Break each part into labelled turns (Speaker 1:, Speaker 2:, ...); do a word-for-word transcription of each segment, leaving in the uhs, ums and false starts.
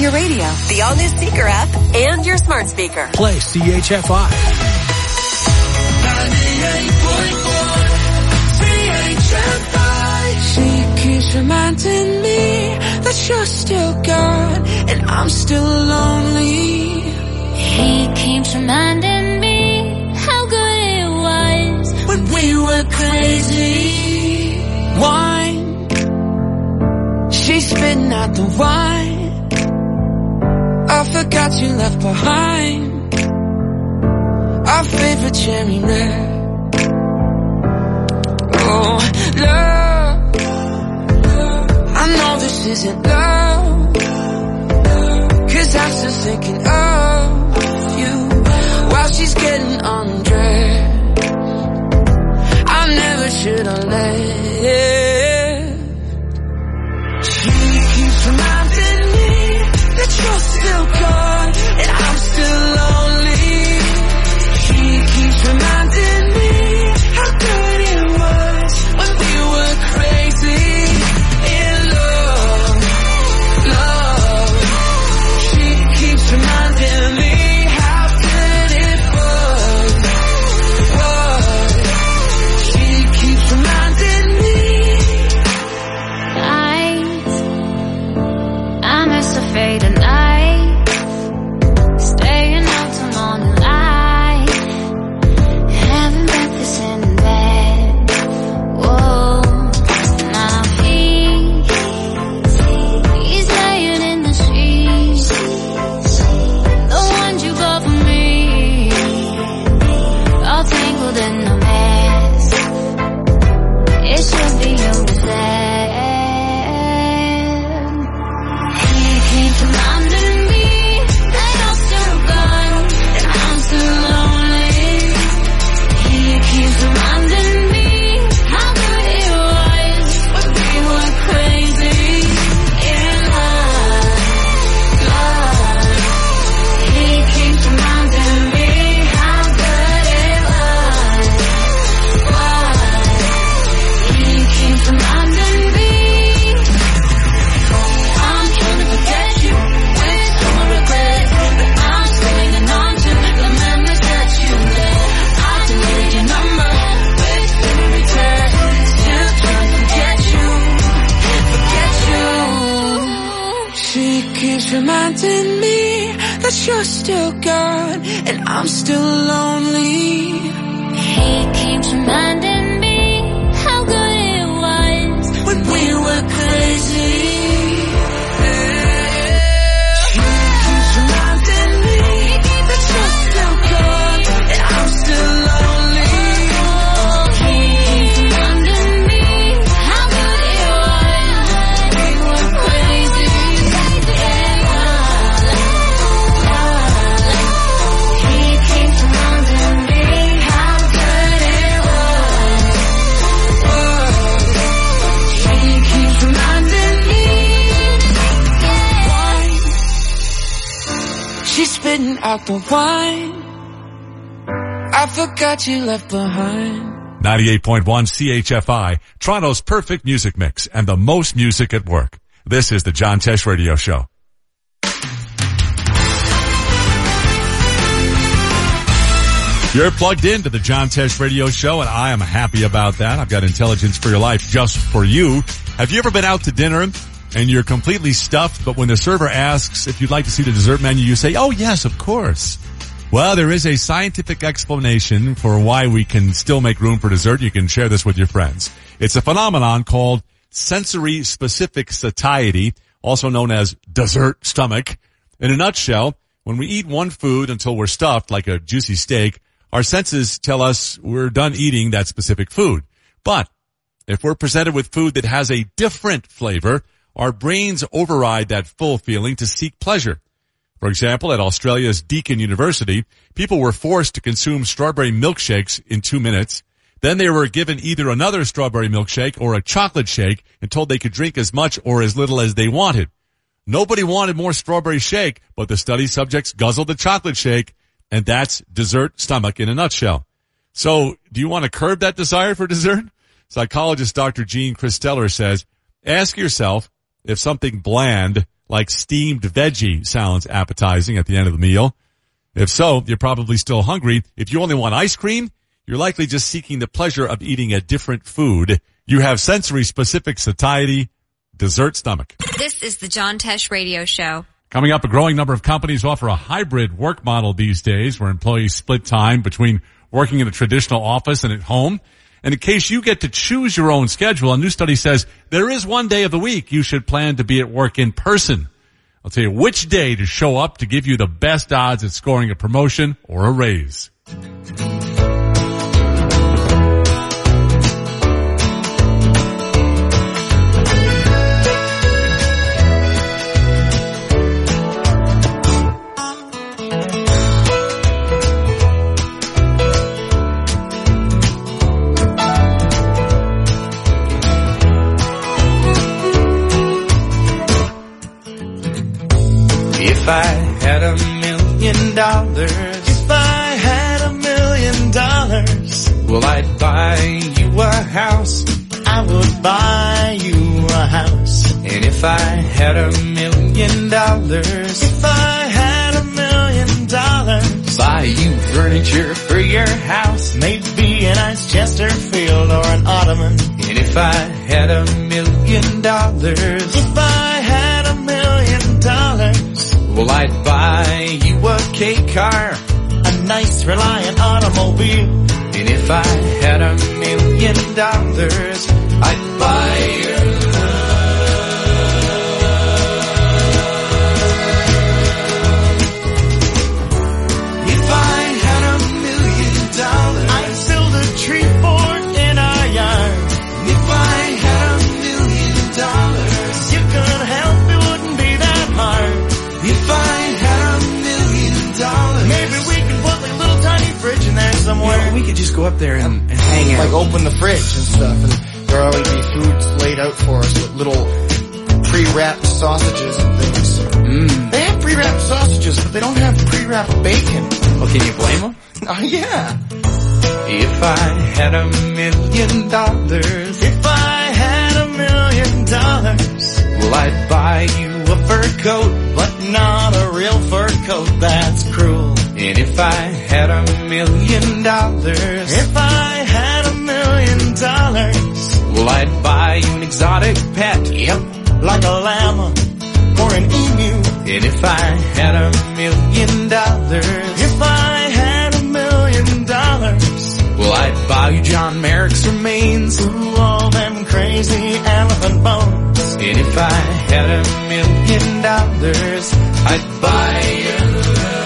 Speaker 1: your radio, the all-new speaker app, and your smart speaker.
Speaker 2: Play C H F I.
Speaker 3: ninety-eight point one C H F I. She keeps reminding me that you're still gone and I'm still lonely.
Speaker 4: He keeps reminding me how good it was
Speaker 3: when we were crazy. Wine, she's spitting out the wine. I forgot you left behind our favorite cherry red. Oh, love, I know this isn't love, 'cause I'm still thinking of you while she's getting undressed. I never should have left. She keeps reminding me that you're still gone and I'm still lonely. She keeps reminding me how good it was when we were crazy in love, love. She keeps reminding me how good it was, was. She keeps reminding me.
Speaker 4: Nights, I miss the fade of night, staying out till morning light, having breakfast in bed. Whoa, now he, he's laying in the sheets, the ones you bought for me, all tangled in a mess. It should be yours then. He keeps reminding me that you're still gone and I'm still lonely. He keeps reminding me how good it was when we were crazy in love, love. He keeps reminding me how good it was, was. He keeps reminding me I'm trying to forget you with so much regret, but I'm still hanging on to the memories that you left. I deleted your number with every text, still trying to forget you, forget you.
Speaker 3: She keeps reminding me that you're still gone and I'm still lonely.
Speaker 4: He keeps reminding me how good it was
Speaker 3: When we were crazy. She keeps reminding me that you're still gone and I'm still lonely.
Speaker 4: He keeps reminding me how good it was we were crazy in love, love. He keeps reminding me how good it was, was.
Speaker 3: She keeps reminding me. Wine, she's spitting out the wine. I forgot you left behind.
Speaker 5: ninety-eight point one C H F I, Toronto's perfect music mix and the most music at work. This is the John Tesh Radio Show. You're plugged into the John Tesh Radio Show, and I am happy about that. I've got intelligence for your life just for you. Have you ever been out to dinner and you're completely stuffed, but when the server asks if you'd like to see the dessert menu, you say, oh yes, of course. Well, there is a scientific explanation for why we can still make room for dessert. You can share this with your friends. It's a phenomenon called sensory specific satiety, also known as dessert stomach. In a nutshell, when we eat one food until we're stuffed, like a juicy steak, our senses tell us we're done eating that specific food. But if we're presented with food that has a different flavor, our brains override that full feeling to seek pleasure. For example, at Australia's Deakin University, people were forced to consume strawberry milkshakes in two minutes. Then they were given either another strawberry milkshake or a chocolate shake and told they could drink as much or as little as they wanted. Nobody wanted more strawberry shake, but the study subjects guzzled the chocolate shake, and that's dessert stomach in a nutshell. So, do you want to curb that desire for dessert? Psychologist Doctor Jean Christeller says, ask yourself if something bland like steamed veggie sounds appetizing at the end of the meal? If so, you're probably still hungry. If you only want ice cream, you're likely just seeking the pleasure of eating a different food. You have sensory-specific satiety, dessert stomach.
Speaker 2: This is the John Tesh Radio Show.
Speaker 5: Coming up, a growing number of companies offer a hybrid work model these days where employees split time between working in a traditional office and at home. And in case you get to choose your own schedule, a new study says there is one day of the week you should plan to be at work in person. I'll tell you which day to show up to give you the best odds at scoring a promotion or a raise.
Speaker 3: If I had a million dollars, if I had a million dollars, well, I'd buy you a house. I would buy you a house. And if I had a million dollars, if I had a million dollars, buy you furniture for your house, maybe a nice Chesterfield or an ottoman. And if I had a million dollars, if I had a million dollars, well, I'd buy you a K car, a nice Reliant automobile. And if I had a million dollars, I'd buy your love. If I had a million dollars, I'd build a tree fort in our yard. If I had a million dollars, you could help, it wouldn't be that hard. If I had a million dollars, maybe we could put like a little tiny fridge in there somewhere.
Speaker 6: Yeah, we could just go up there and, and hang out.
Speaker 7: Like open the fridge and stuff, and there'll always be foods laid out for us with little pre-wrapped sausages and things.
Speaker 6: Mm.
Speaker 7: They have pre-wrapped sausages, but they don't have pre-wrapped bacon.
Speaker 6: Well, can you blame them?
Speaker 7: Oh, yeah.
Speaker 3: If I had a million dollars, if I had a million dollars, well, I'd buy you a fur coat, but not a real fur coat, that's cruel. And if I had a million dollars, if I had a million dollars, well, I'd buy you an exotic pet, yep, like a llama or an emu. And if I had a million dollars, if I had a million dollars, well, I'd buy you John Merrick's remains, ooh, all them crazy elephant bones. And if I had a million dollars, I'd buy your love.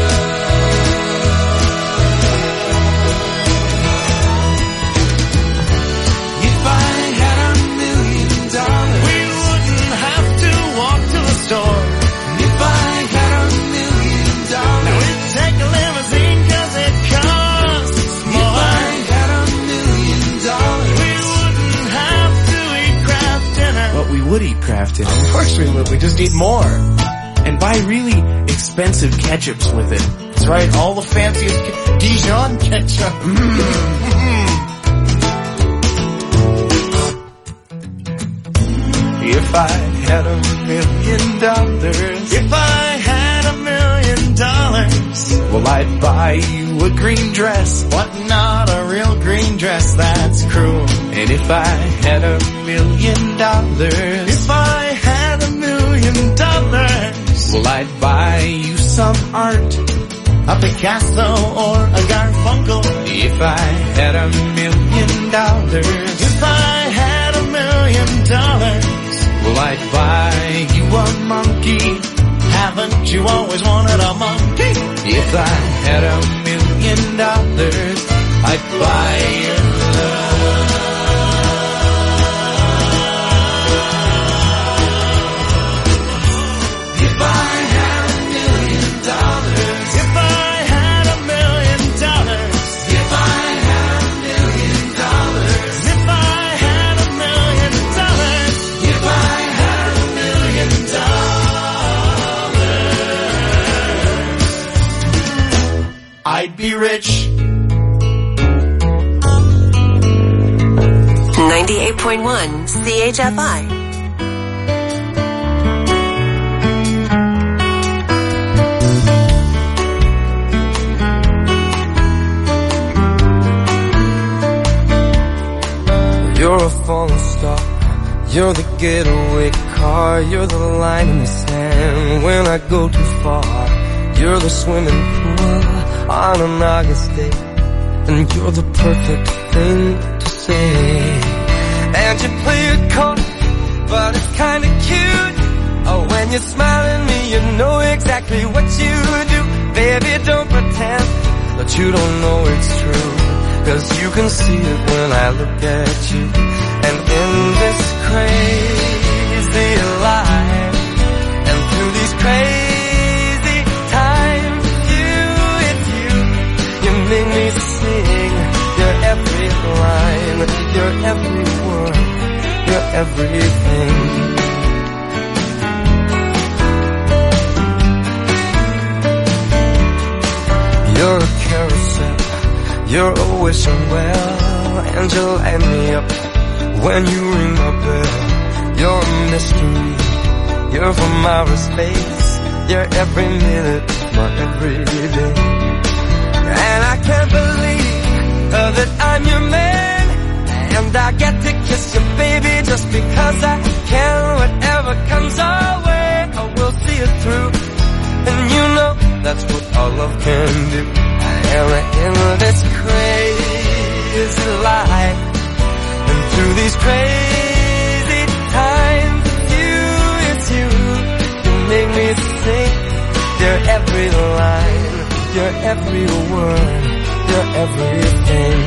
Speaker 3: If I had a million dollars, we wouldn't have to walk to the store. And if I had a million dollars, now we'd take a limousine 'cause it costs more. If I had a million dollars, we wouldn't have to eat Kraft dinner.
Speaker 6: But we would eat Kraft dinner.
Speaker 7: Of course we would. We just need more.
Speaker 6: And buy really expensive ketchups with it.
Speaker 7: That's right. All the fanciest ke- Dijon ketchup. Mm.
Speaker 3: If I had a million dollars, if I had a million dollars, well, I'd buy you a green dress, but not a real green dress, that's cruel. And if I had a million dollars, if I had a million dollars, well, I'd buy you some art, a Picasso or a Garfunkel. If I had a million dollars, if I had a million dollars, well, I'd buy you a monkey. Haven't you always wanted a monkey? If I had a million dollars, I'd buy your love. If I had a million dollars, if I had a million dollars, if I had a million dollars, if I had a million dollars, if I had a million dollars, I'd be rich.
Speaker 1: ninety-eight point one C H F I.
Speaker 8: You're the getaway car, you're the line in the sand when I go too far. You're the swimming pool on an August day, and you're the perfect thing to say. And you play it cold, but it's kinda cute. Oh, when you smile at me, you know exactly what you do. Baby, don't pretend that you don't know it's true, 'cause you can see it when I look at you. And in this crazy life, and through these crazy times, you, it's you, you make me sing your every line, your every word, your everything. You're a carousel, you're always so well, and you light me up when you ring my bell. You're a mystery, you're from outer space, you're every minute, my everyday. And I can't believe uh, that I'm your man, and I get to kiss you, baby, just because I can. Whatever comes our way, I will see it through, and you know that's what all love can do. And in this crazy life, and through these crazy times, it's you, it's you, you make me sing your every line, your every word, your everything.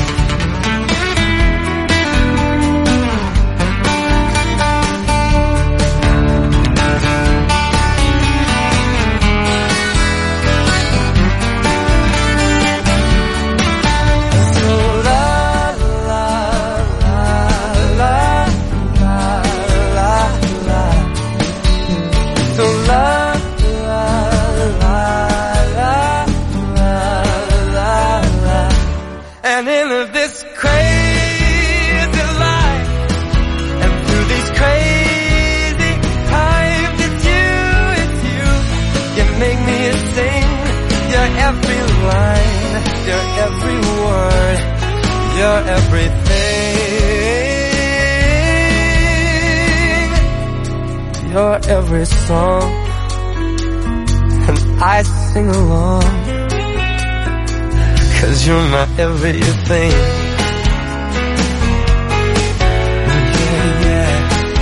Speaker 8: You're everything, you're every song, and I sing along, 'cause you're my everything. Yeah, yeah.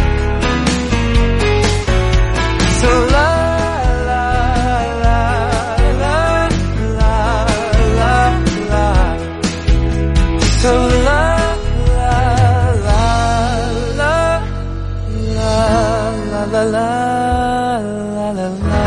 Speaker 8: So la la la la la la la. So la la la la la la la la la la.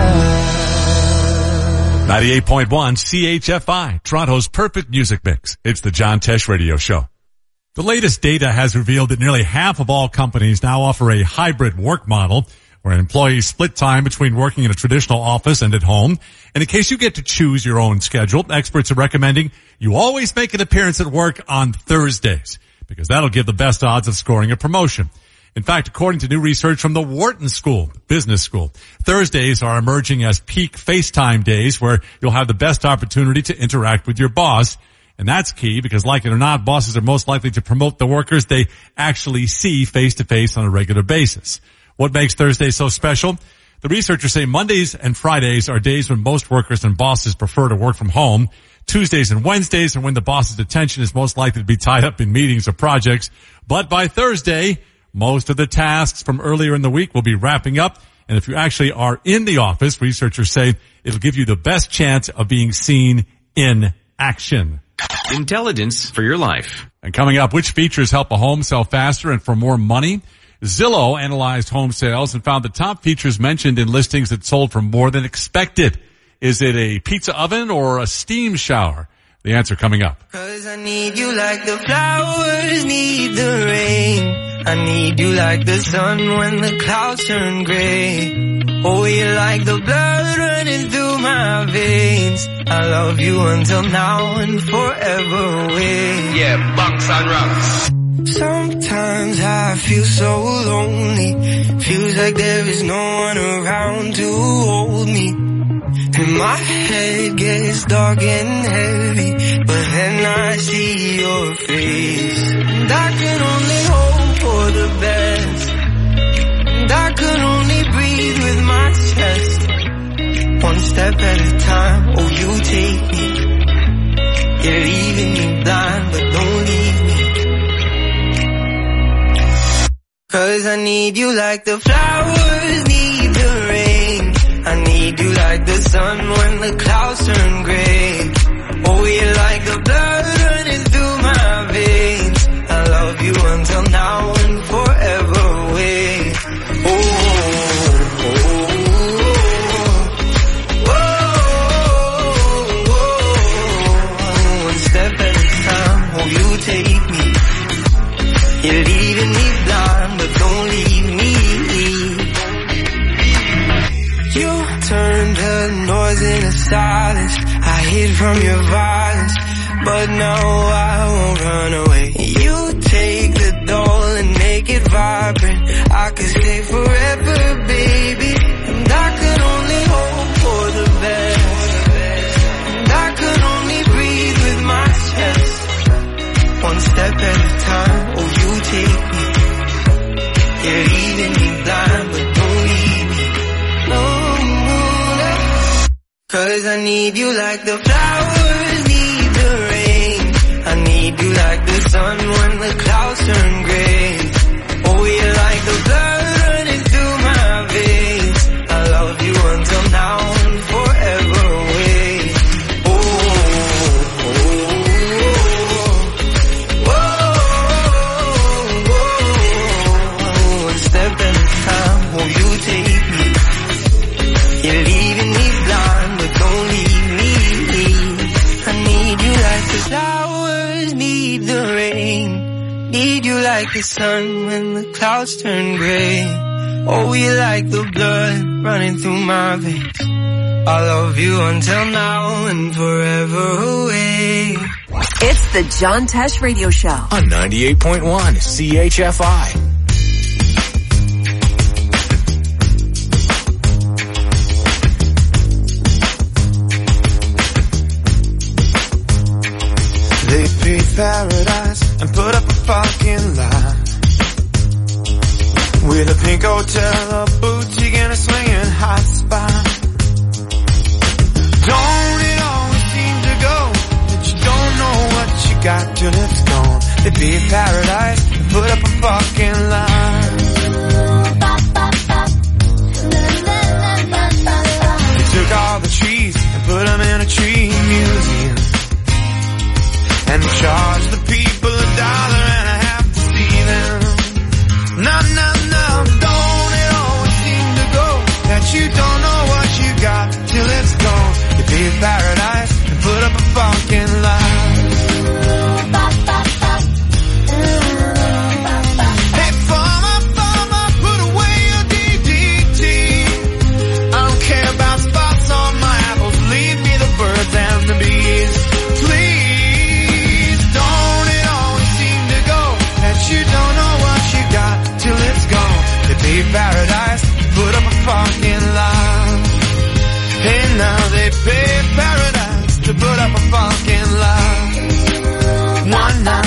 Speaker 5: ninety-eight point one C H F I, Toronto's perfect music mix. It's the John Tesh Radio Show. The latest data has revealed that nearly half of all companies now offer a hybrid work model, where employees split time between working in a traditional office and at home. And in case you get to choose your own schedule, experts are recommending you always make an appearance at work on Thursdays, because that'll give the best odds of scoring a promotion. In fact, according to new research from the Wharton School, Business School, Thursdays are emerging as peak FaceTime days, where you'll have the best opportunity to interact with your boss. And that's key, because like it or not, bosses are most likely to promote the workers they actually see face to face on a regular basis. What makes Thursday so special? The researchers say Mondays and Fridays are days when most workers and bosses prefer to work from home. Tuesdays and Wednesdays are when the boss's attention is most likely to be tied up in meetings or projects. But by Thursday, most of the tasks from earlier in the week will be wrapping up. And if you actually are in the office, researchers say it'll give you the best chance of being seen in action.
Speaker 9: Intelligence for your life.
Speaker 5: And coming up, which features help a home sell faster and for more money? Zillow analyzed home sales and found the top features mentioned in listings that sold for more than expected. Is it a pizza oven or a steam shower? The answer coming up.
Speaker 8: 'Cause I need you like the flowers need the rain. I need you like the sun when the clouds turn gray. Oh, you're like the blood running through my veins. I love you until now and forever away.
Speaker 9: Yeah, bunks and rocks.
Speaker 8: Sometimes I feel so lonely. Feels like there is no one around to hold me. And my head gets dark and heavy, but then I see your face. And I can only hope for the best. and I could only breathe with my chest. One step at a time, oh you take me. You're leaving me blind, but don't leave me. Cause I need you like the flowers need the rain. I need you like the sun when the clouds turn gray. Oh, you're like the blood running through my veins. I love you until now and forever away. Oh, oh, oh, oh, oh, oh. One step at a time, oh, you take me. You're leaving me blind, but don't leave me. You turned the noise into silence. I hid from your violence, but now I won't run away. You take the doll and make it vibrant. I could stay forever, baby. And I could only hope for the best. And I could only breathe with my chest. One step at a time, oh you take me. You're leaving me blind, but don't leave me. No, no. Cause I need you like the flowers need the rain. I need you like the sun when the clouds turn gray. Oh, you're like the blood running through my veins. I love you until now and forever away. Oh, oh, oh, oh, oh. One step at a time, oh, you take me. You're leaving me blind, but don't leave me. I need you like the flowers need the rain. Need you like the sun when the clouds turn gray. Oh, you like the blood running through my veins. I love you until now and forever away.
Speaker 1: It's the John Tesh Radio Show
Speaker 6: on ninety-eight point one C H F I.
Speaker 3: They paved paradise and put up a fucking line with a pink hotel, a boutique, and a swinging hot spot. Don't it always seem to go that you don't know what you got till it's gone? They paved paradise and put up a fucking line. They took all the trees and put them in a tree museum and charge the people a dollar and a half to see them. No, no, no, don't it always seem to go that you don't know what you got till it's gone? You paved paradise and put up a fucking line. Hey, farmer, farmer, put away your D D T. I don't care about spots on my apples, leave me the birds and the bees. Please, don't it always seem to go that you don't know what you got till it's gone? They paved paradise, put up a fucking line. Hey, now they paved paradise to put up a fucking line. One night.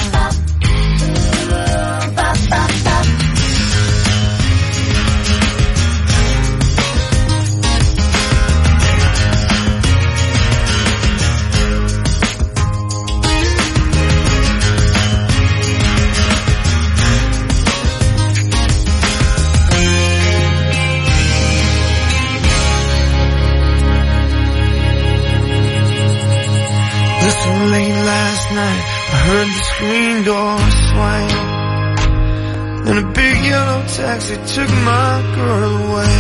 Speaker 3: Late last night, I heard the screen door swing, and a big yellow taxi took my girl away.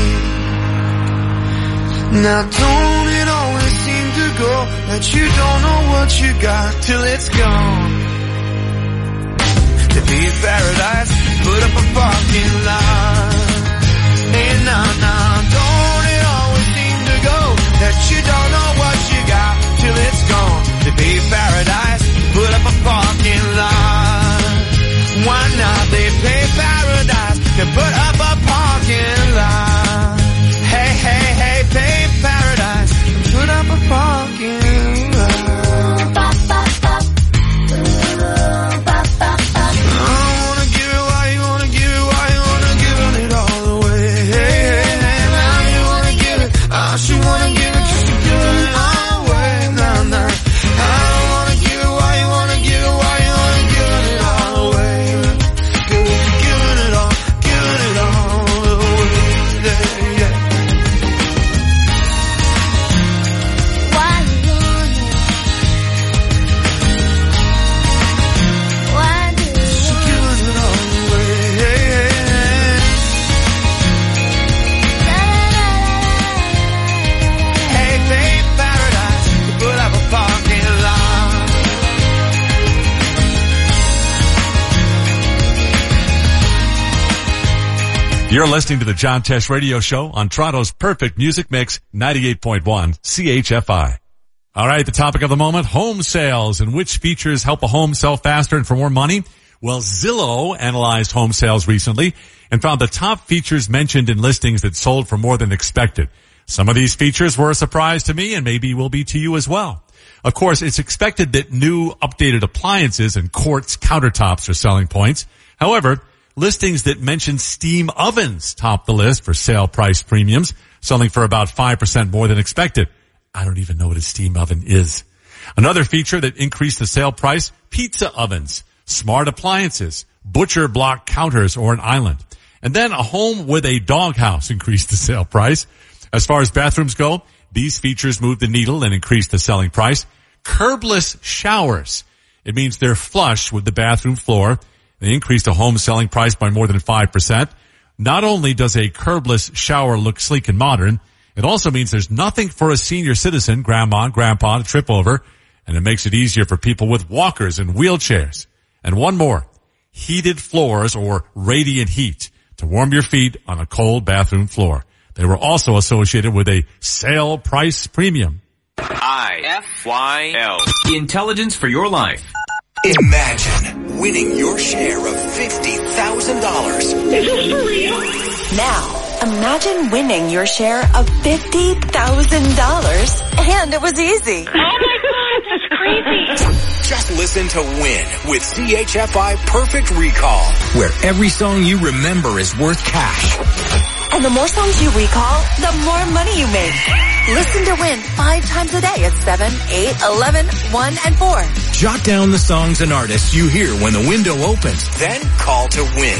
Speaker 3: Now don't it always seem to go that you don't know what you got till it's gone? To be paradise, put up a parking lot. Hey, nah, nah, don't it always seem to go that you don't know what you got till it's gone? To be paradise, put up a parking lot. Why not? They pay paradise to put up a parking lot. Hey, hey, hey, pay paradise, put up a parking lot. I wanna give it, why you wanna give it, why you wanna give it all away?
Speaker 5: You're listening to the John Tesh Radio Show on Toronto's perfect music mix, ninety-eight point one C H F I. All right, the topic of the moment, home sales and which features help a home sell faster and for more money. Well, Zillow analyzed home sales recently and found the top features mentioned in listings that sold for more than expected. Some of these features were a surprise to me and maybe will be to you as well. Of course, it's expected that new updated appliances and quartz countertops are selling points. However, listings that mention steam ovens top the list for sale price premiums, selling for about five percent more than expected. I don't even know what a steam oven is. Another feature that increased the sale price, pizza ovens, smart appliances, butcher block counters or an island. And then a home with a doghouse increased the sale price. As far as bathrooms go, these features moved the needle and increased the selling price. Curbless showers. It means they're flush with the bathroom floor. They increased the home selling price by more than five percent. Not only does a curbless shower look sleek and modern, it also means there's nothing for a senior citizen, grandma, grandpa, to trip over, and it makes it easier for people with walkers and wheelchairs. And one more, heated floors or radiant heat to warm your feet on a cold bathroom floor. They were also associated with a sale price premium.
Speaker 9: I F Y L. Intelligence for your life.
Speaker 3: Imagine winning your share of fifty thousand dollars.
Speaker 1: Is this for real? Now, imagine winning your share of fifty thousand dollars, and it was easy.
Speaker 10: Oh my God, this is crazy.
Speaker 3: Just listen to Win with C H F I Perfect Recall, where every song you remember is worth cash.
Speaker 1: And the more songs you recall, the more money you make. Listen to Win five times a day at seven, eight, eleven, one, and four.
Speaker 3: Jot down the songs and artists you hear when the window opens. Then call to win.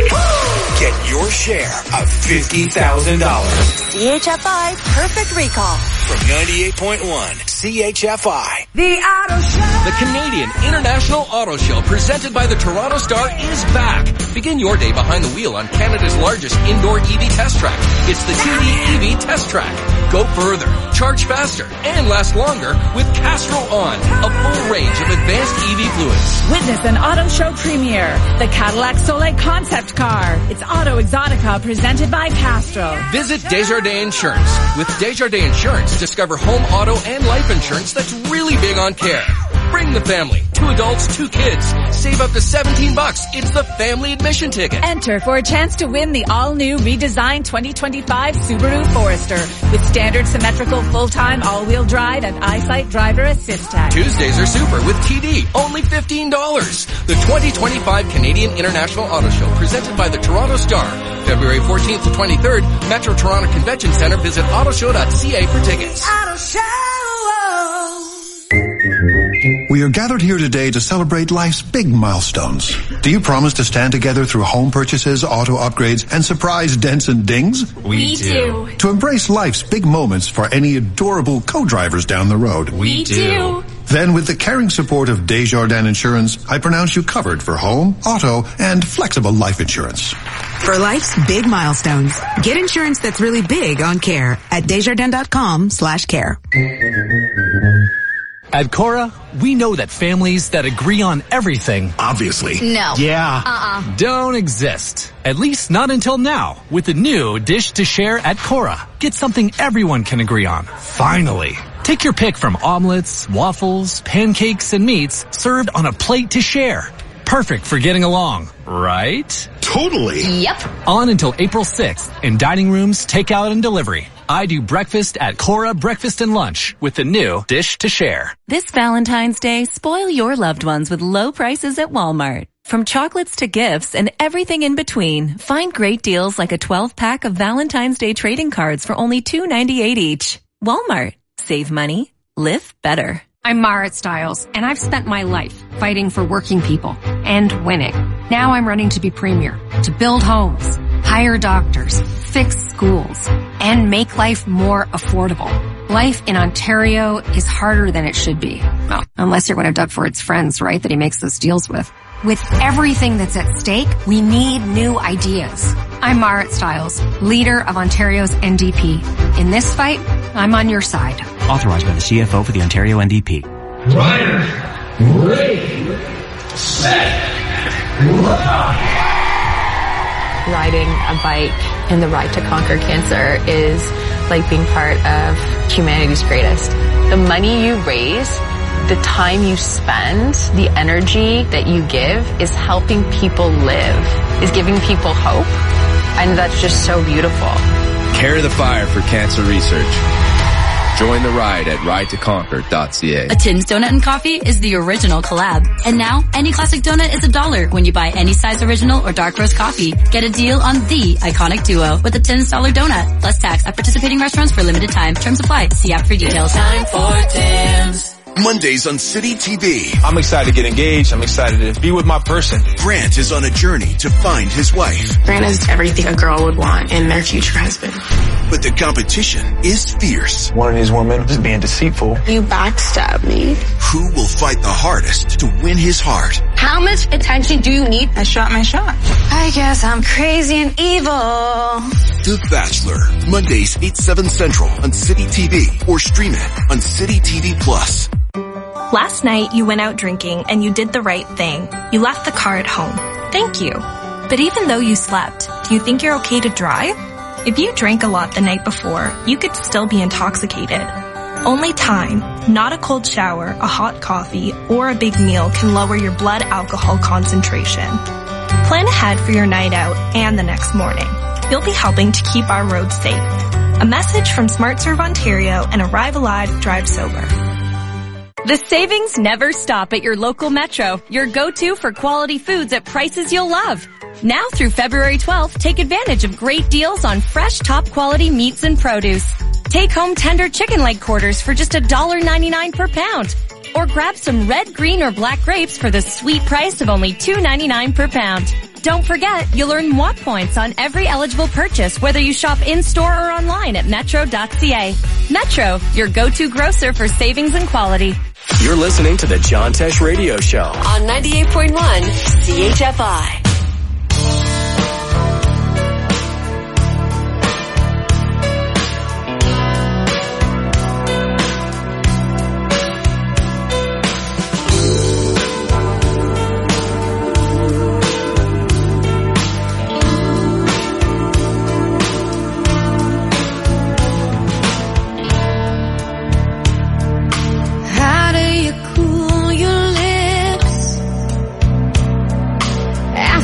Speaker 3: Get your share of fifty thousand dollars.
Speaker 1: C H F I Perfect Recall.
Speaker 3: From ninety-eight point one C H F I.
Speaker 1: The Auto Show.
Speaker 11: The Canadian International Auto Show presented by the Toronto Star is back. Begin your day behind the wheel on Canada's largest indoor E V test track. It's the T D E V Test Track. Go further, charge faster, and last longer with Castrol On, a full range of advanced E V fluids.
Speaker 12: Witness an auto show premiere, the Cadillac Soleil concept car. It's Auto Exotica presented by Castrol.
Speaker 11: Visit Desjardins Insurance. With Desjardins Insurance, discover home, auto, and life insurance that's really big on care. Bring the family. Two adults, two kids. Save up to seventeen bucks. It's the family admission ticket.
Speaker 12: Enter for a chance to win the all-new redesigned twenty twenty-five Subaru Forester with standard symmetrical full-time all-wheel drive and EyeSight driver assist tech.
Speaker 11: Tuesdays are super with T D. Only fifteen dollars. The twenty twenty-five Canadian International Auto Show presented by the Toronto Star. February fourteenth to twenty-third, Metro Toronto Convention Center. Visit autoshow dot c a for tickets.
Speaker 1: Auto Show.
Speaker 13: We are gathered here today to celebrate life's big milestones. Do you promise to stand together through home purchases, auto upgrades, and surprise dents and dings?
Speaker 11: We, we do.
Speaker 13: To embrace life's big moments for any adorable co-drivers down the road?
Speaker 11: We, we do. do.
Speaker 13: Then with the caring support of Desjardins Insurance, I pronounce you covered for home, auto, and flexible life insurance.
Speaker 14: For life's big milestones, get insurance that's really big on care at Desjardins.com slash care.
Speaker 15: At Cora, we know that families that agree on everything, obviously,
Speaker 16: no,
Speaker 15: yeah,
Speaker 16: uh-uh,
Speaker 15: don't exist. At least not until now. With the new Dish to Share at Cora, get something everyone can agree on. Finally. Take your pick from omelets, waffles, pancakes, and meats served on a plate to share. Perfect for getting along, right?
Speaker 13: Totally.
Speaker 16: Yep.
Speaker 15: On until April sixth in dining rooms, takeout, and delivery. I do breakfast at Cora Breakfast and Lunch with the new Dish to Share.
Speaker 17: This Valentine's Day, spoil your loved ones with low prices at Walmart. From chocolates to gifts and everything in between, find great deals like a twelve pack of Valentine's Day trading cards for only two ninety-eight each. Walmart. Save money. Live better.
Speaker 18: I'm Marit Stiles, and I've spent my life fighting for working people and winning. Now I'm running to be premier, to build homes, hire doctors, fix schools, and make life more affordable. Life in Ontario is harder than it should be. Well, unless you're one of Doug Ford's friends, right, that he makes those deals with. With everything that's at stake, we need new ideas. I'm Marit Stiles, leader of Ontario's N D P. In this fight, I'm on your side.
Speaker 19: Authorized by the C F O for the Ontario N D P.
Speaker 20: Ryder, ready, set, lock.
Speaker 16: riding a bike in the Ride to Conquer Cancer is like being part of humanity's greatest. The money you raise, the time you spend, the energy that you give is helping people live, is giving people hope. And that's just so beautiful.
Speaker 20: Carry the fire for cancer research. Join the ride at ride to conquer dot c a.
Speaker 21: A Tim's Donut and Coffee is the original collab. And now, any classic donut is a dollar when you buy any size original or dark roast coffee. Get a deal on the iconic duo with a Tim's Dollar Donut. Plus tax at participating restaurants for limited time. Terms apply. See app for details.
Speaker 3: Time for Tim's.
Speaker 22: Mondays on City T V.
Speaker 23: I'm excited to get engaged. I'm excited to be with my person.
Speaker 22: Grant is on a journey to find his wife.
Speaker 24: Grant is everything a girl would want in their future husband.
Speaker 22: But the competition is fierce.
Speaker 23: One of these women is being deceitful.
Speaker 24: You backstab me.
Speaker 22: Who will fight the hardest to win his heart?
Speaker 24: How much attention do you need?
Speaker 16: I shot my shot.
Speaker 24: I guess I'm crazy and evil.
Speaker 22: The Bachelor. Mondays, eight, seven Central on City T V or stream it on City T V Plus.
Speaker 25: Last night you went out drinking and you did the right thing. You left the car at home. Thank you. But even though you slept, do you think you're okay to drive? If you drank a lot the night before, you could still be intoxicated. Only time, not a cold shower, a hot coffee, or a big meal can lower your blood alcohol concentration. Plan ahead for your night out and the next morning. You'll be helping to keep our roads safe. A message from SmartServe Ontario and Arrive Alive, Drive Sober.
Speaker 17: The savings never stop at your local Metro, your go-to for quality foods at prices you'll love. Now through February twelfth, take advantage of great deals on fresh, top-quality meats and produce. Take home tender chicken leg quarters for just one dollar ninety-nine per pound. Or grab some red, green, or black grapes for the sweet price of only two ninety-nine per pound. Don't forget, you'll earn M W A points on every eligible purchase, whether you shop in-store or online at metro dot c a. Metro, your go-to grocer for savings and quality.
Speaker 26: You're listening to the John Tesh Radio Show
Speaker 1: on ninety-eight point one C H F I.
Speaker 4: How do you cool your lips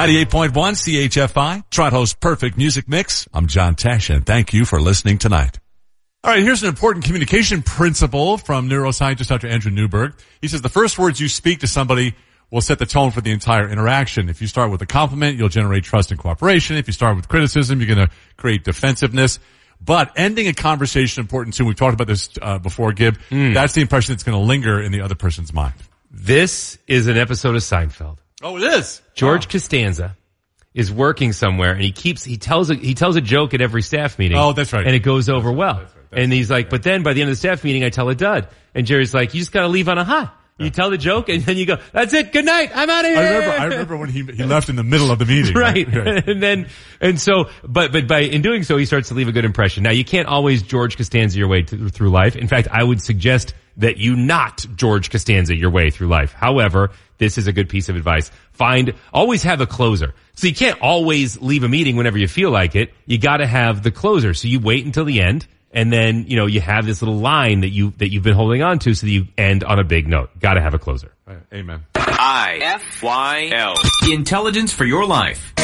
Speaker 2: ninety-eight point one C H F I, Toronto's perfect music mix. I'm John Tesh, and thank you for listening tonight. All right, here's an important communication principle from neuroscientist Doctor Andrew Newberg. He says the first words you speak to somebody will set the tone for the entire interaction. If you start with a compliment, you'll generate trust and cooperation. If you start with criticism, you're going to create defensiveness. But ending a conversation is important too. We've talked about this uh, before, Gib. Mm. That's the impression that's going to linger in the other person's mind.
Speaker 5: This is an episode of Seinfeld.
Speaker 2: Oh, it is.
Speaker 5: George
Speaker 2: oh.
Speaker 5: Costanza is working somewhere, and he keeps he tells a, he tells a joke at every staff meeting.
Speaker 2: Oh, that's right.
Speaker 5: And it goes over
Speaker 2: that's
Speaker 5: well.
Speaker 2: Right, that's right, that's
Speaker 5: and he's
Speaker 2: right,
Speaker 5: like, but then by the end of the staff meeting, I tell a dud. And Jerry's like, you just got to leave on a high. You tell the joke, and then you go, that's it, good night, I'm out of here.
Speaker 2: I remember, I remember when he he left in the middle of the meeting.
Speaker 5: Right.
Speaker 2: right.
Speaker 5: And then, and so, but, but by, in doing so, he starts to leave a good impression. Now, you can't always George Costanza your way to, through life. In fact, I would suggest that you not George Costanza your way through life. However, this is a good piece of advice. Find, always have a closer. So you can't always leave a meeting whenever you feel like it. You gotta have the closer. So you wait until the end. And then, you know, you have this little line that you, that you've been holding on to so that you end on a big note. Gotta have a closer.
Speaker 2: Right. Amen.
Speaker 6: I F Y L. Intelligence for your life.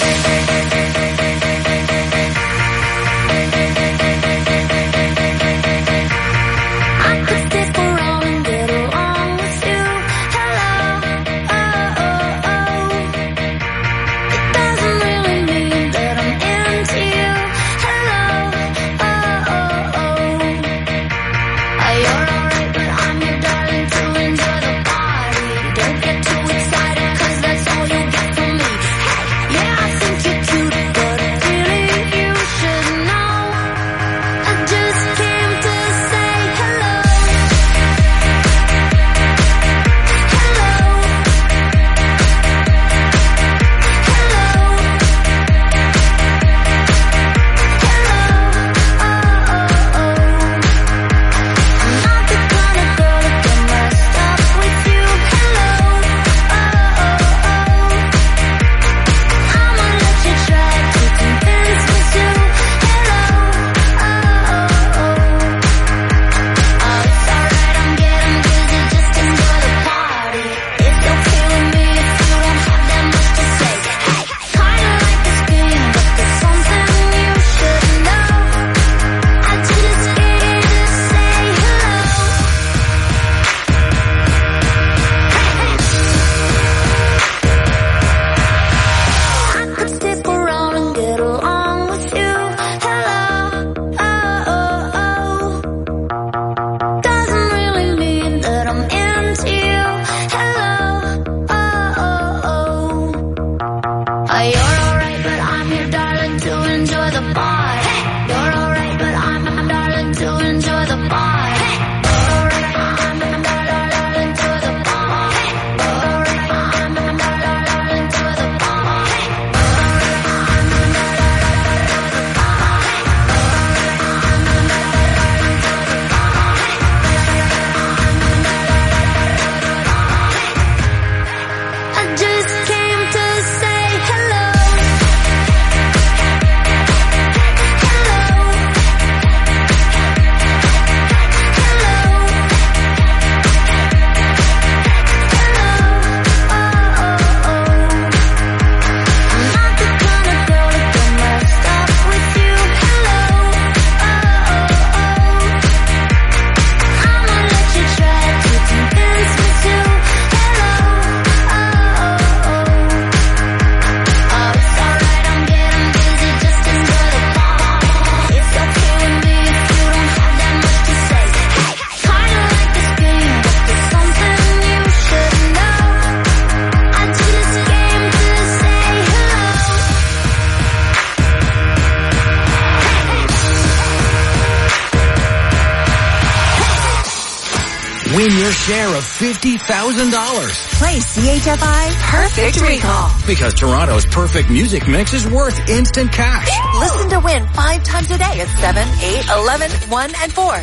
Speaker 4: I could stick around and get along with you. Hello, oh, oh, oh. It doesn't really mean that I'm into you. Hello, oh, oh, oh. Oh, you're alright, but I'm your darling to enjoy the party. Don't get too excited, cause that's all you get from me. Hey, yeah, I think you're cute, but really you should know. I just came to say hello.
Speaker 6: Win your share of fifty thousand dollars.
Speaker 1: Play C H F I Perfect Recall.
Speaker 6: Because Toronto's perfect music mix is worth instant cash.
Speaker 1: Listen to win five times a day at seven, eight, eleven, one, and four.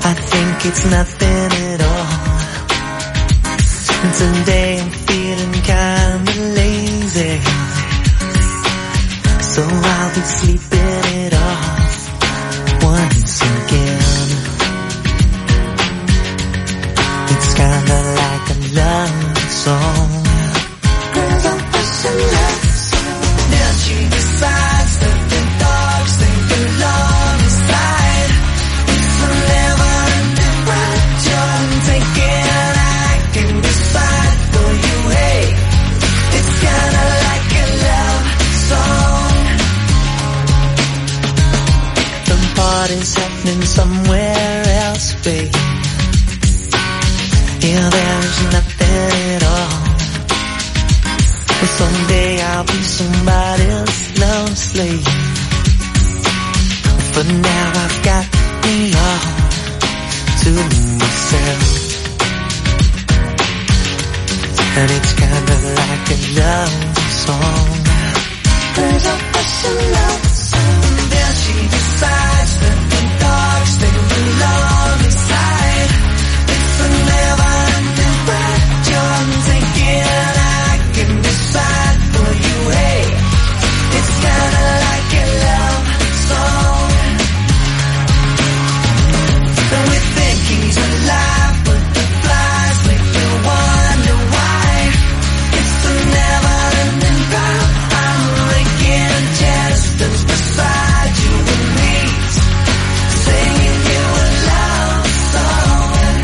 Speaker 3: I think it's nothing at all. Today I'm feeling kinda lazy, so I'll be sleeping it off once again. It's kinda like a love song. Girls are pushing love song. Then she decides that the dogs think along the side. It's a never-ending ride. You're taking, I can decide for you. Hey, it's kinda like a love song. The party's happening somewhere else, babe. Yeah, there's nothing at all. But someday I'll be somebody else's love slave. For now I've got me all to myself. And it's kinda like a love song. There's a special love song. Then she decides that the dogs think belong inside. It's a never-ending ride. You're taking, I can decide for you. Hey, it's kinda like a love song. And we think he's alive, but the flies make you wonder why. It's a never-ending ride. I'm making gestures beside you and me, singing you a love song.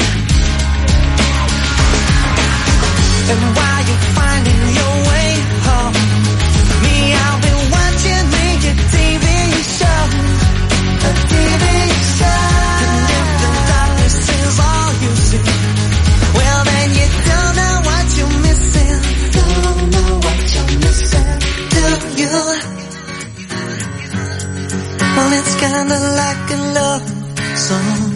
Speaker 3: And while you're finding your way home, me, I'll be watching me a T V show, a T V show. And if the darkness is all you see, well then you don't know what you're missing. Don't know what you're missing, do you? Well, it's kinda like a love song.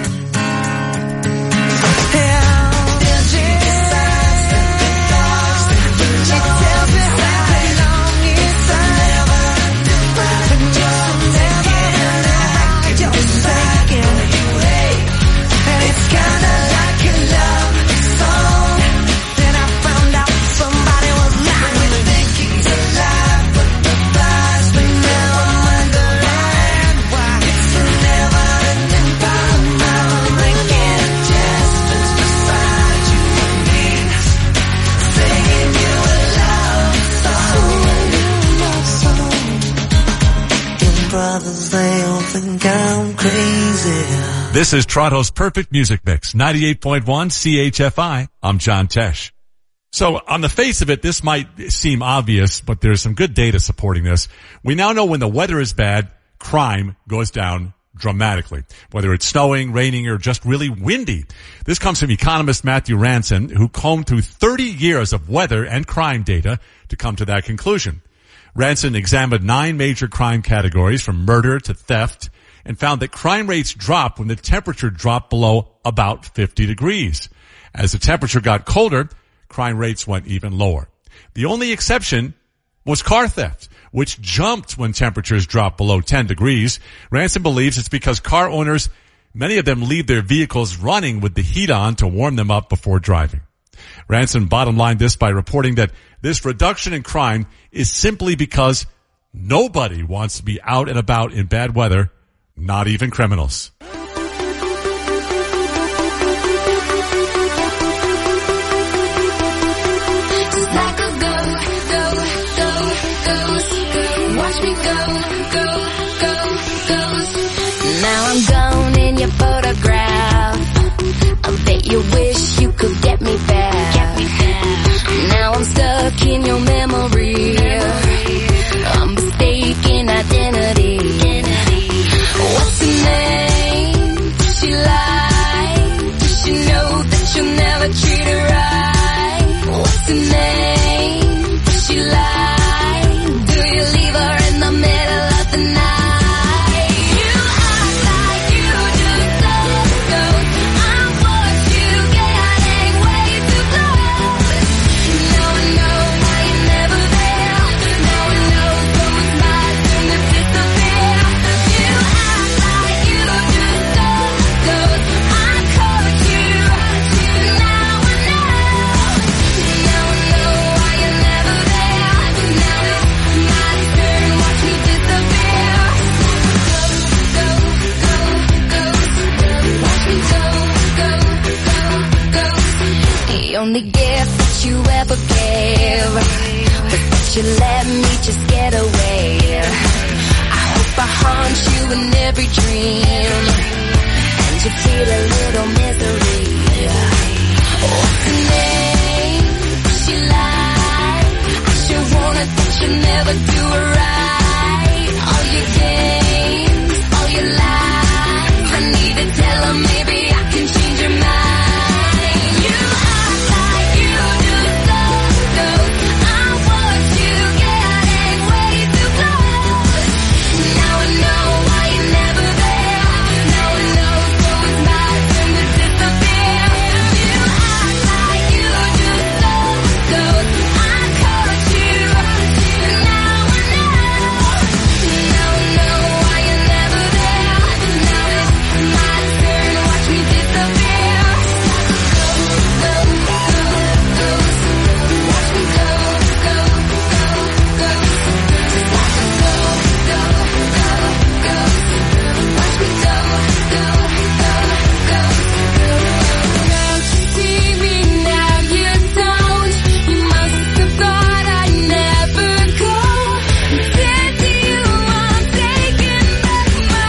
Speaker 3: Brothers, they all think I'm crazy.
Speaker 2: This is Toronto's Perfect Music Mix, ninety-eight point one C H F I. I'm John Tesh. So on the face of it, this might seem obvious, but there's some good data supporting this. We now know when the weather is bad, crime goes down dramatically, whether it's snowing, raining, or just really windy. This comes from economist Matthew Ranson, who combed through thirty years of weather and crime data to come to that conclusion. Ranson examined nine major crime categories from murder to theft and found that crime rates drop when the temperature dropped below about fifty degrees. As the temperature got colder, crime rates went even lower. The only exception was car theft, which jumped when temperatures dropped below ten degrees. Ranson believes it's because car owners, many of them leave their vehicles running with the heat on to warm them up before driving. Ranson bottom-lined this by reporting that this reduction in crime is simply because nobody wants to be out and about in bad weather, not even criminals.
Speaker 4: Watch me go, go, go, go. Now I'm gone in your photograph. I bet you wish you could get me back. Get me back. Now I'm stuck in your memory. I'm mistaken identity. identity. What's her name? Does she lie? Does she know that you'll never treat her right? What's her name? Does she lie? Do you leave her in the middle The only gift that you ever gave was that you let me just get away. I hope I haunt you in every dream, and you feel a little misery. What's her name? She lied. I sure wanted that you never do her right. All your games, all your lies, I need to tell her maybe I can change your mind. You act like you just don't know. I watch you getting way too close. Now I know why you're never there. Now I know, so it's my turn to disappear. You act like you just don't know. I caught you. Now I know. Now I know why you're never there. Now it's my turn. Watch me disappear. Go, go, go, go. Watch me go, go, go, go. Just like a go, go, go, go. Watch me go, go, go, go. Don't you see me now? You don't. You must have thought I'd never go. Said to you I'm taking back my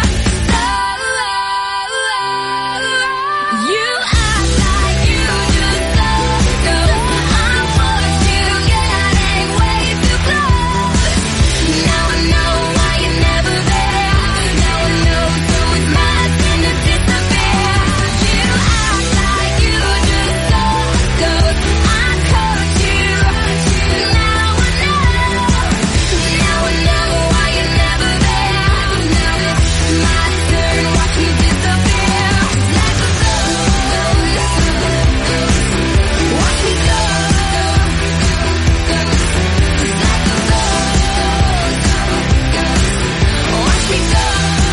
Speaker 4: soul. You act like you just don't know. I watched you getting way too close. Now I know why you're never there. Now I know, so it's my turn to disappear. You act like you just don't know. I caught you. Now I know. Now I know why you're never there. Now it's my turn. Watch me disappear. Like a ghost. Watch me go. Like a ghost. Watch me go.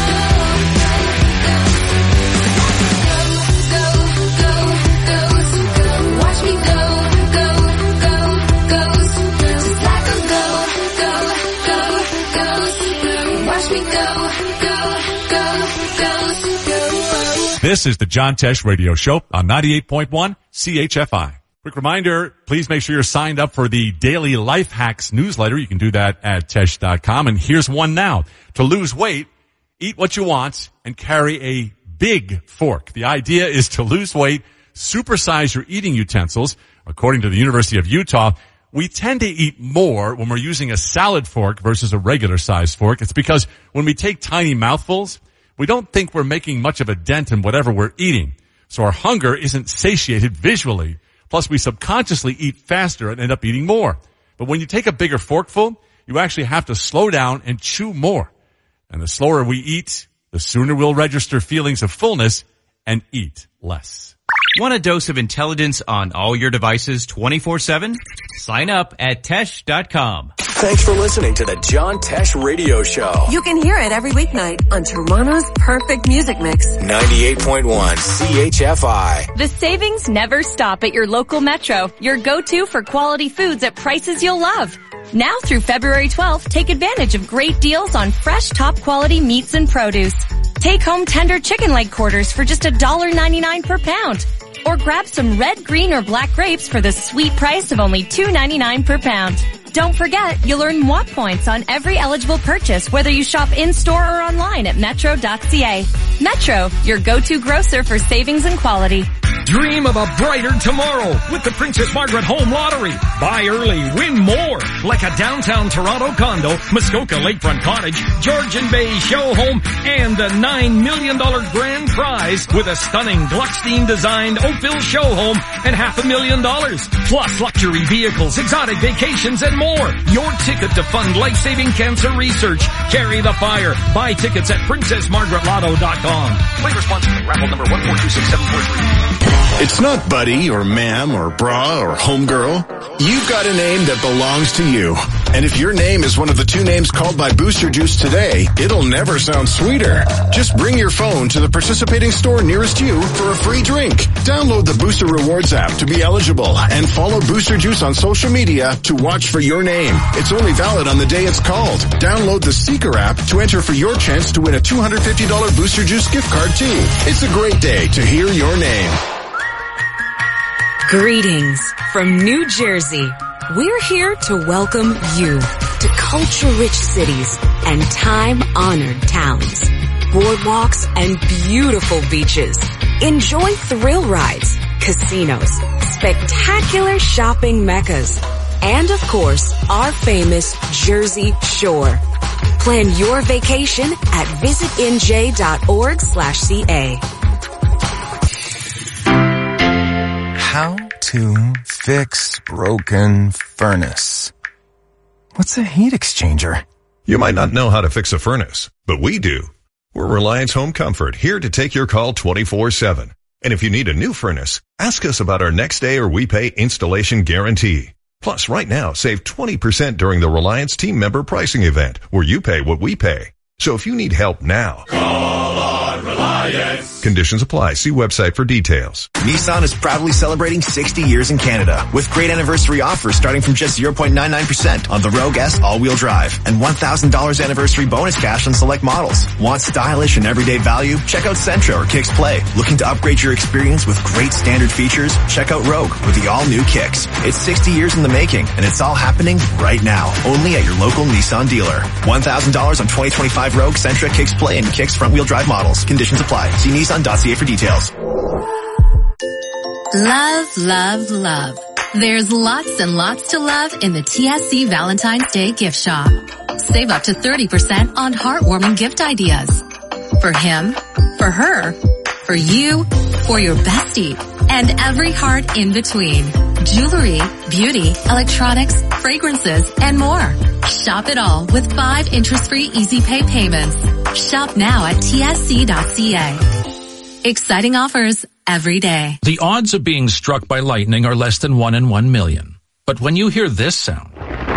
Speaker 4: Go, go, ghost. Watch me go, go, go, ghost. Just like a go, go, go, ghost. Watch me go, go, go, ghost.
Speaker 2: This is the John Tesh Radio Show on ninety-eight point one C H F I. Quick reminder, please make sure you're signed up for the Daily Life Hacks newsletter. You can do that at Tesh dot com. And here's one now. To lose weight, eat what you want and carry a big fork. The idea is to lose weight, supersize your eating utensils. According to the University of Utah, we tend to eat more when we're using a salad fork versus a regular sized fork. It's because when we take tiny mouthfuls, we don't think we're making much of a dent in whatever we're eating. So our hunger isn't satiated visually. Plus, we subconsciously eat faster and end up eating more. But when you take a bigger forkful, you actually have to slow down and chew more. And the slower we eat, the sooner we'll register feelings of fullness and eat less.
Speaker 6: Want a dose of intelligence on all your devices twenty-four seven? Sign up at Tesh dot com.
Speaker 26: Thanks for listening to the John Tesh Radio Show.
Speaker 1: You can hear it every weeknight on Toronto's Perfect Music Mix.
Speaker 26: ninety-eight point one C H F I.
Speaker 7: The savings never stop at your local Metro, your go-to for quality foods at prices you'll love. Now through February twelfth, take advantage of great deals on fresh, top-quality meats and produce. Take home tender chicken leg quarters for just one dollar ninety-nine per pound. Or grab some red, green, or black grapes for the sweet price of only two ninety-nine per pound. Don't forget, you'll earn M W A points on every eligible purchase, whether you shop in-store or online at metro dot c a. Metro, your go-to grocer for savings and quality.
Speaker 8: Dream of a brighter tomorrow with the Princess Margaret Home Lottery. Buy early, win more. Like a downtown Toronto condo, Muskoka Lakefront Cottage, Georgian Bay show home, and the nine million dollars grand prize with a stunning Gluckstein-designed Oakville show home and half a million dollars. Plus luxury vehicles, exotic vacations, and more. Your ticket to fund life-saving cancer research. Carry the fire. Buy tickets at princess margaret lotto dot com. Play responsibly. Raffle number one four two six seven four three.
Speaker 9: It's not buddy or ma'am or bra or homegirl. You've got a name that belongs to you. And if your name is one of the two names called by Booster Juice today, it'll never sound sweeter. Just bring your phone to the participating store nearest you for a free drink. Download the Booster Rewards app to be eligible and follow Booster Juice on social media to watch for your name. It's only valid on the day it's called. Download the Seeker app to enter for your chance to win a two hundred fifty dollars Booster Juice gift card too. It's a great day to hear your name.
Speaker 10: Greetings from New Jersey. We're here to welcome you to culture-rich cities and time-honored towns, boardwalks and beautiful beaches. Enjoy thrill rides, casinos, spectacular shopping meccas, and of course, our famous Jersey Shore. Plan your vacation at visitnj.org slash ca.
Speaker 11: How to fix broken furnace. What's a heat exchanger?
Speaker 12: You might not know how to fix a furnace, but we do. We're Reliance Home Comfort, here to take your call twenty-four seven. And if you need a new furnace, ask us about our next day or we pay installation guarantee. Plus, right now, save twenty percent during the Reliance team member pricing event, where you pay what we pay. So if you need help now, call on Reliance. Conditions apply. See website for details.
Speaker 13: Nissan is proudly celebrating sixty years in Canada with great anniversary offers starting from just zero point nine nine percent on the Rogue S all-wheel drive and one thousand dollars anniversary bonus cash on select models. Want stylish and everyday value? Check out Sentra or Kicks Play. Looking to upgrade your experience with great standard features? Check out Rogue with the all-new Kicks. It's sixty years in the making, and it's all happening right now, only at your local Nissan dealer. one thousand dollars on twenty twenty-five Rogue, Sentra, Kicks Play, and Kicks front-wheel drive models. Conditions apply. See Nissan dot c a for details.
Speaker 14: Love, love, love. There's lots and lots to love in the T S C Valentine's Day gift shop. Save up to thirty percent on heartwarming gift ideas. For him, for her, for you, for your bestie, and every heart in between. Jewelry, beauty, electronics, fragrances, and more. Shop it all with five interest-free easy pay payments. Shop now at T S C dot c a. Exciting offers every day.
Speaker 8: The odds of being struck by lightning are less than one in one million. But when you hear this sound,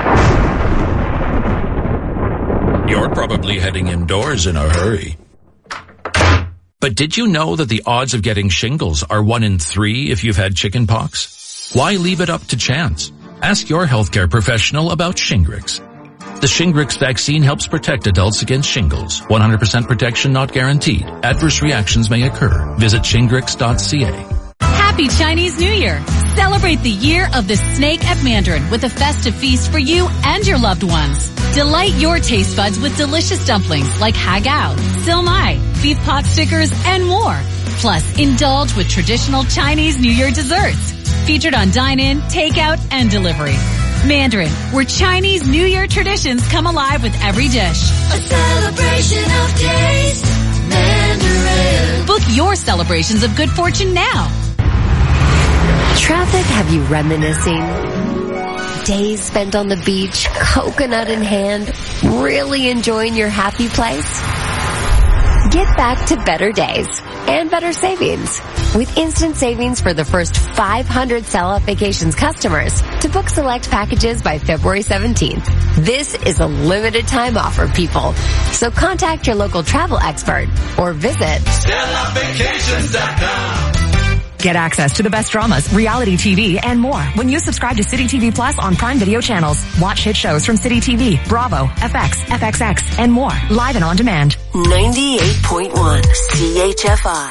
Speaker 8: you're probably heading indoors in a hurry. But did you know that the odds of getting shingles are one in three if you've had chickenpox? Why leave it up to chance? Ask your healthcare professional about Shingrix. The Shingrix vaccine helps protect adults against shingles. one hundred percent protection not guaranteed. Adverse reactions may occur. Visit shingrix dot c a.
Speaker 15: Happy Chinese New Year! Celebrate the year of the snake at Mandarin with a festive feast for you and your loved ones. Delight your taste buds with delicious dumplings like hagao, silmai, beef pot stickers, and more. Plus, indulge with traditional Chinese New Year desserts. Featured on dine-in, takeout, and delivery. Mandarin, where Chinese New Year traditions come alive with every dish.
Speaker 4: A celebration of taste, Mandarin.
Speaker 15: Book your celebrations of good fortune now.
Speaker 27: Traffic have you reminiscing? Days spent on the beach, coconut in hand, really enjoying your happy place? Get back to better days and better savings with instant savings for the first five hundred Sell Out Vacations customers to book select packages by February seventeenth. This is a limited time offer, people. So contact your local travel expert or visit
Speaker 3: Sell Out Vacations dot com.
Speaker 28: Get access to the best dramas, reality T V, and more when you subscribe to City T V Plus on Prime Video channels. Watch hit shows from City T V, Bravo, F X, F X X, and more, live and on demand.
Speaker 1: ninety-eight point one C H F I.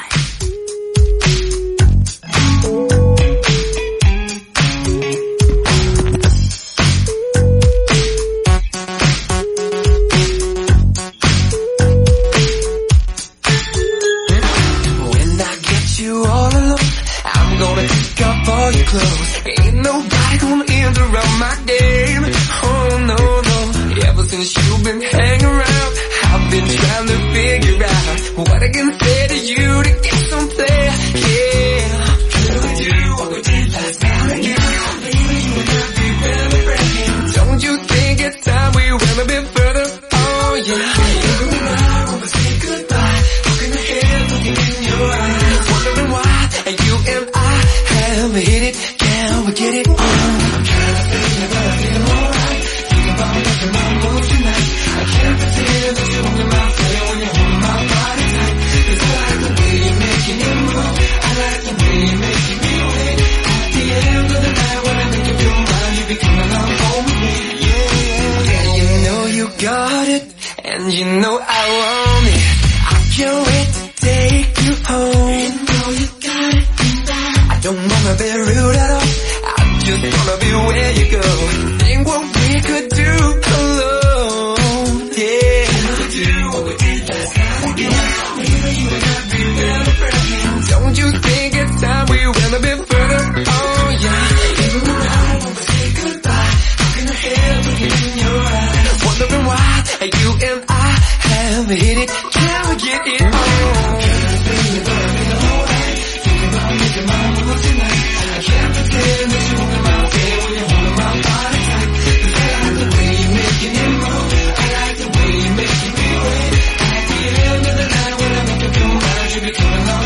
Speaker 3: All your clothes. Ain't nobody gonna interrupt my game. Oh no, no. Ever since you've been hanging around, I've been trying to figure out what I can say to you to get some play. Yeah. Look at you, what we did last night again. Baby, you and I be really breaking. Don't you think it's time we went a bit further? Oh yeah. Look me right when we say goodbye. Looking ahead, looking in your eyes. Wondering why you and I we hit it, can we get it on? I'm kinda feeling but I feel alright. Thinking about making my move tonight. I can't pretend that you want me my friend when you hold my body tight.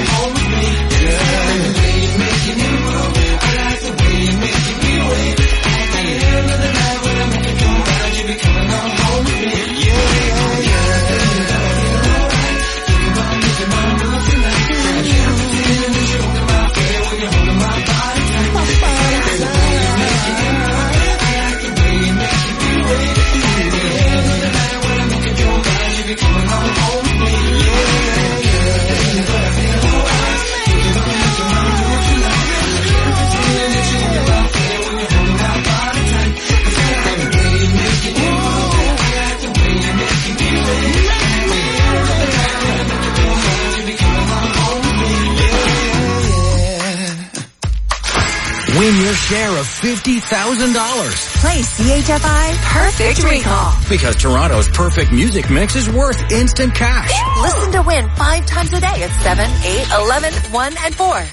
Speaker 3: coming home with me. Yeah. The way you're making me move, I like the way you're making me wait. At the end of the night when I'm looking for around, you be coming on home with me. Yeah, yeah, yeah.
Speaker 8: Win your share of fifty thousand dollars.
Speaker 1: Play C H F I Perfect Recall.
Speaker 8: Because Toronto's perfect music mix is worth instant cash.
Speaker 1: Listen to win five times a day at seven, eight, eleven, one, and four.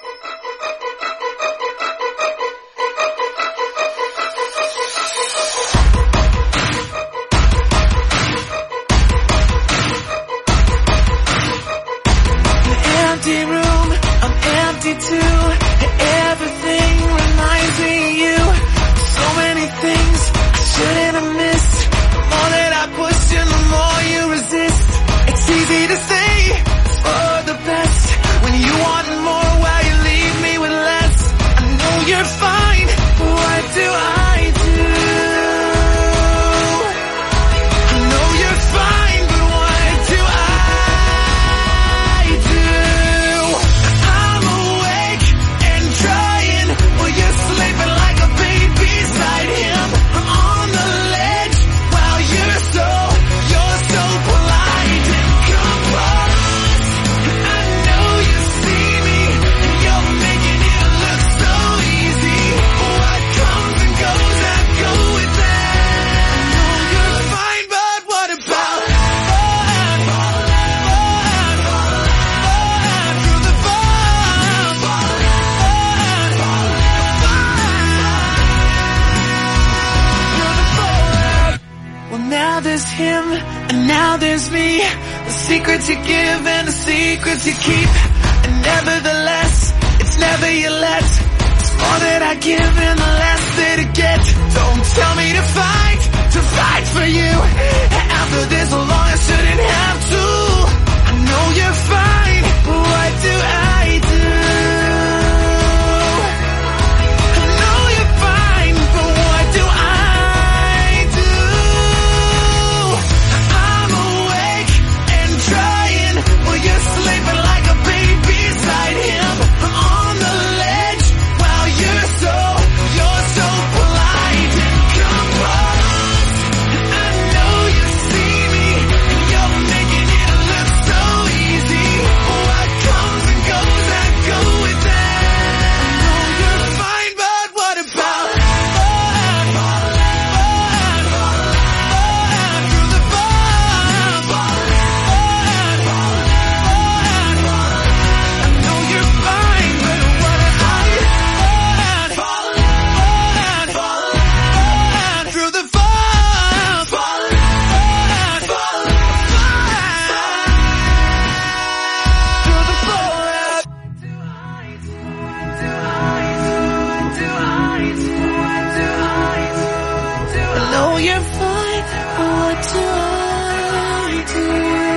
Speaker 3: Empty room, I'm empty too. Everything reminds me of you. So many things I shouldn't have missed. The more that I push you, the more you resist. It's easy to say for the best when you want more while you leave me with less. I know you're fine, what do I do? I know you're fine, but what do I do? I'm awake and trying while you're sleeping like a baby beside him. I'm on the ledge while you're so, you're so polite and composed. I know you see me and you're making it look so easy. What comes and goes, I go with that. I know you're fine, but what about fun? Fun, fun, fun, through the fun, fun, fun, fun, through the fun. Well, now there's him, and now there's me. The secrets you give and the secrets you keep. And nevertheless, it's never your let. It's more that I give and the less that I get. Don't tell me to fight, to fight for you. After this long, I shouldn't have to. I know you're fine, what do I do? I know you're fine, but what do I do? I'm awake and trying while you're sleeping like a baby beside him. I'm on the ledge while you're so, you're so polite and composed. I know you see me and you're making it look so easy. What comes and goes, I go with that. I know you're fine, but what about fun? Fun, fun, fun, through the fun, fun, fun, fun, fun. I know you're fine, but what about fun? Fun, fun, fun, through the fun, fun, fun, fun, through the fun. I know you're fine, but what do I do?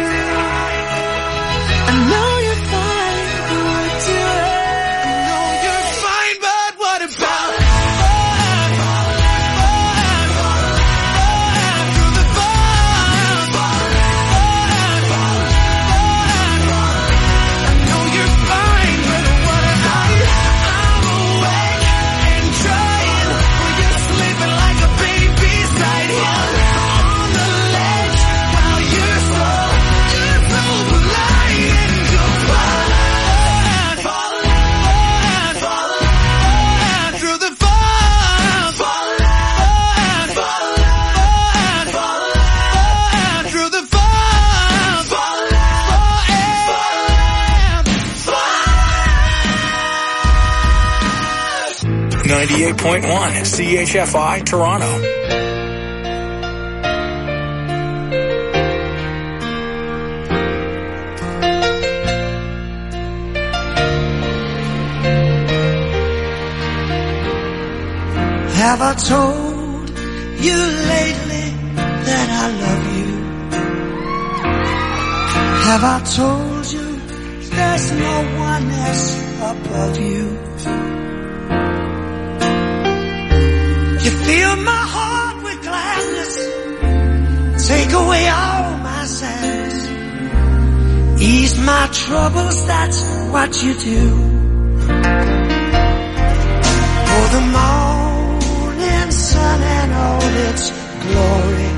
Speaker 3: I know you're fine, but what do I? I know you're fine, but what about fun? Fun, fun, fun, through the fun, fun, fun, fun, fun. I know you're fine, but what about? I'm awake and trying while you're sleeping like a baby beside him. On the ledge while you're so, you're so polite and composed. Fun, fun, fun, through the fun, fun, fun, fun, fun, through the fun, fun, fun.
Speaker 8: ninety-eight point one C H F I Toronto.
Speaker 3: Have I told you lately that I love you? Have I told you there's no one else above you? You fill my heart with gladness, take away all my sadness, ease my troubles, that's what you do. For the morning sun and all its glory,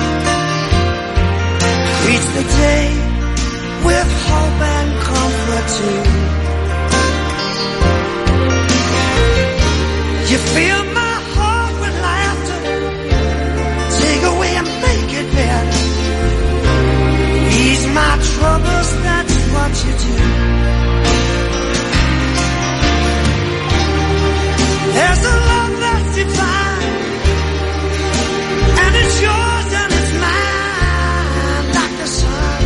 Speaker 3: greets the day with hope and comfort too. You fill my heart with laughter, take away and make it better, ease my troubles, that's what you do. There's a love that's divine, and it's yours and it's mine, like the sun.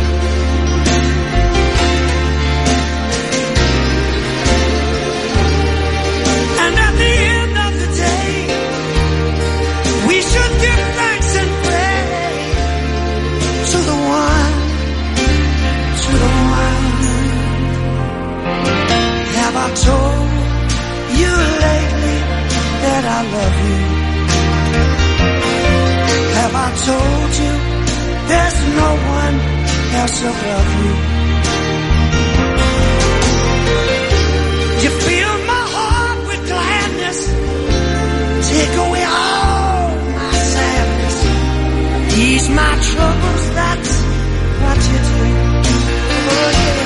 Speaker 3: And at the end of the day, we should give thanks and pray to the one, to the one. Have I told you lately that I love you? Have I told you there's no one else above you? You fill my heart with gladness, take away all my sadness, ease my troubles, that's what you do. Oh yeah.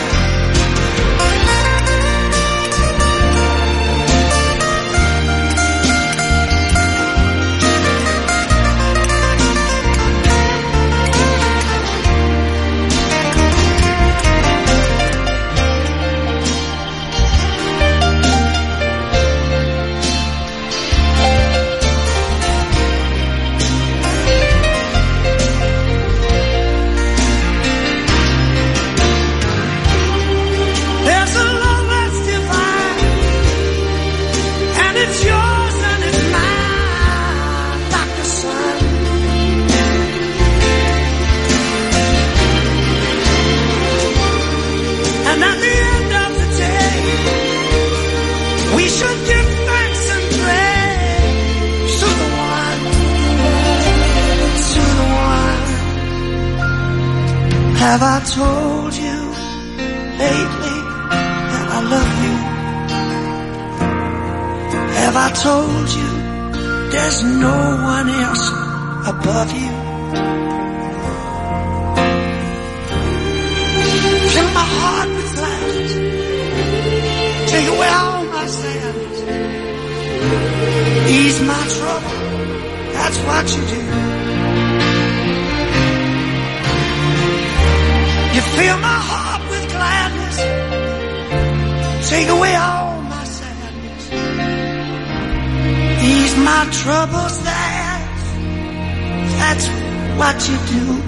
Speaker 3: Have I told you lately that I love you? Have I told you there's no one else above you? Fill my heart with gladness, take away all my sadness, ease my trouble, that's what you do. You fill my heart with gladness, take away all my sadness, ease my troubles, that's, that's what you do.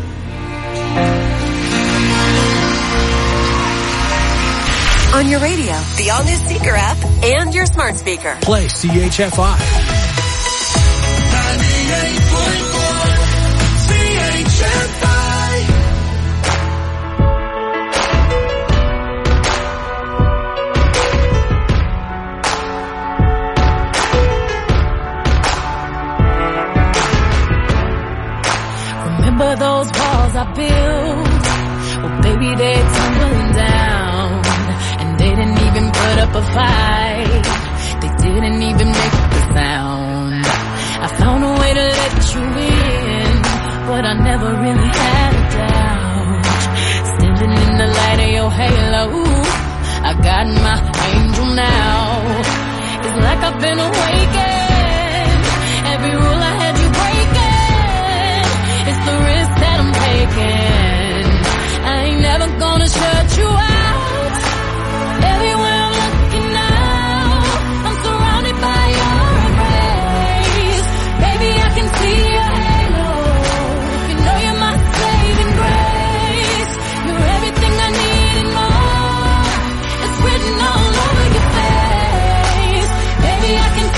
Speaker 1: On your radio, the all-new Seeker app, and your smart speaker.
Speaker 16: Play C H F I.
Speaker 3: ninety-eight point four C H F I.
Speaker 4: Remember those walls I built? Well, baby, they're tumbling down. And they didn't even put up a fight. They didn't even make a sound. I found a way to let you in, but I never really had a doubt. Standing in the light of your halo, I got my angel now. It's like I've been awakened. Every rule I